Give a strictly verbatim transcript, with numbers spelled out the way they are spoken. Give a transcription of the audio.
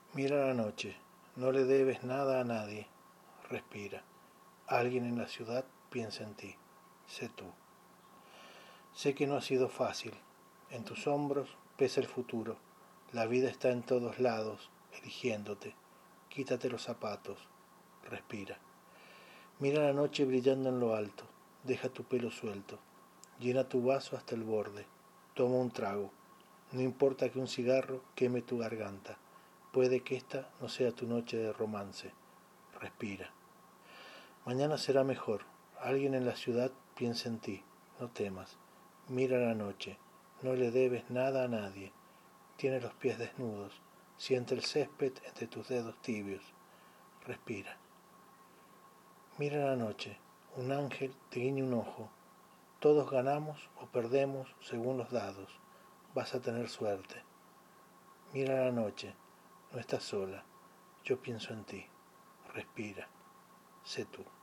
Mira la noche, no le debes nada a nadie. Respira. Alguien en la ciudad piensa en ti. Sé tú. Sé que no ha sido fácil. En tus hombros pesa el futuro. La vida está en todos lados, eligiéndote. Quítate los zapatos. Respira. Mira la noche brillando en lo alto. Deja tu pelo suelto. Llena tu vaso hasta el borde. Toma un trago. No importa que un cigarro queme tu garganta. Puede que esta no sea tu noche de romance. Respira. Mañana será mejor. Alguien en la ciudad piensa en ti. No temas. Mira la noche. No le debes nada a nadie. Tiene los pies desnudos. Siente el césped entre tus dedos tibios. Respira. Mira la noche. Un ángel te guiña un ojo. Todos ganamos o perdemos según los dados. Vas a tener suerte. Mira la noche. No estás sola. Yo pienso en ti. Respira. Sé tú.